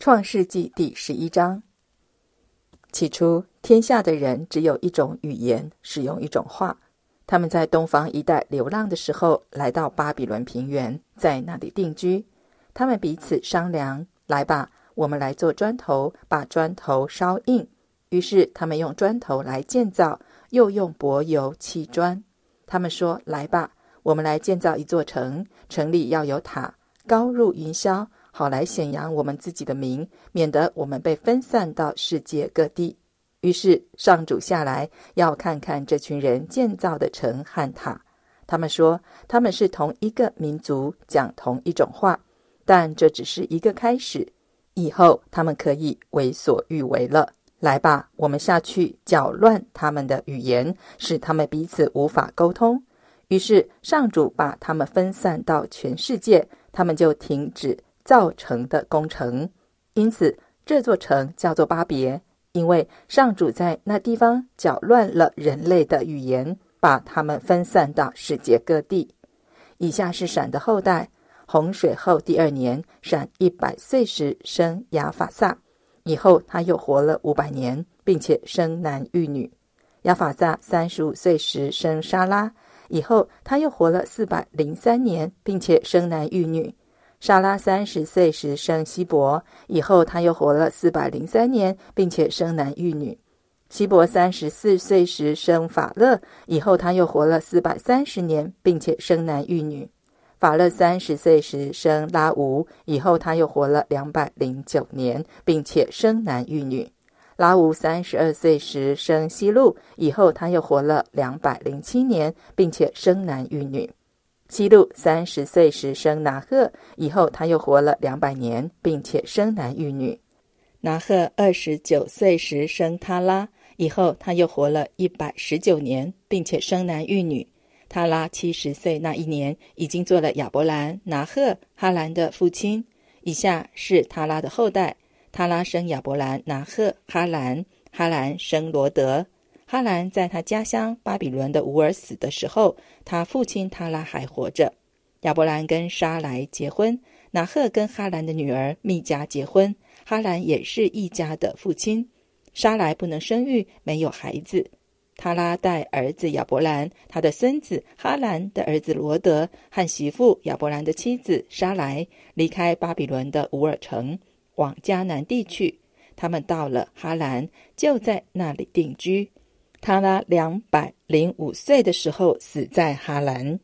创世纪第11章。起初，天下的人只有一种语言，使用一种话。他们在东方一带流浪的时候，来到巴比伦平原，在那里定居。他们彼此商量，来吧，我们来做砖头，把砖头烧硬。于是他们用砖头来建造，又用柏油砌砖。他们说，来吧，我们来建造一座城，城里要有塔，高入云霄，好来显扬我们自己的名，免得我们被分散到世界各地。于是上主下来，要看看这群人建造的城和塔。他们说，他们是同一个民族，讲同一种话，但这只是一个开始，以后他们可以为所欲为了。来吧，我们下去搅乱他们的语言，使他们彼此无法沟通。于是上主把他们分散到全世界，他们就停止造城的工程。因此这座城叫做巴别，因为上主在那地方搅乱了人类的语言，把他们分散到世界各地。以下是闪的后代。洪水后第2年，闪100岁时生亚法萨，以后他又活了500年，并且生男育女。亚法萨35岁时生沙拉，以后他又活了403年，并且生男育女。沙拉30岁时生希伯，以后他又活了403年，并且生男育女。希伯34岁时生法勒，以后他又活了430年，并且生男育女。法勒30岁时生拉吾，以后他又活了209年，并且生男育女。拉吾32岁时生希路，以后他又活了207年，并且生男育女。希路30岁时生拿赫，以后他又活了200年，并且生男育女。拿赫29岁时生他拉，以后他又活了119年，并且生男育女。他拉70岁那一年，已经做了亚伯兰、拿赫、哈兰的父亲。以下是他拉的后代。他拉生亚伯兰、拿赫、哈兰，哈兰生罗德。哈兰在他家乡巴比伦的乌尔死的时候，他父亲他拉还活着。亚伯兰跟沙来结婚，拿赫跟哈兰的女儿密迦结婚，哈兰也是一家的父亲。沙来不能生育，没有孩子。他拉带儿子亚伯兰，他的孙子哈兰的儿子罗德和媳妇亚伯兰的妻子沙来离开巴比伦的乌尔城，往迦南地去。他们到了哈兰，就在那里定居。他拉205岁的时候死在哈兰。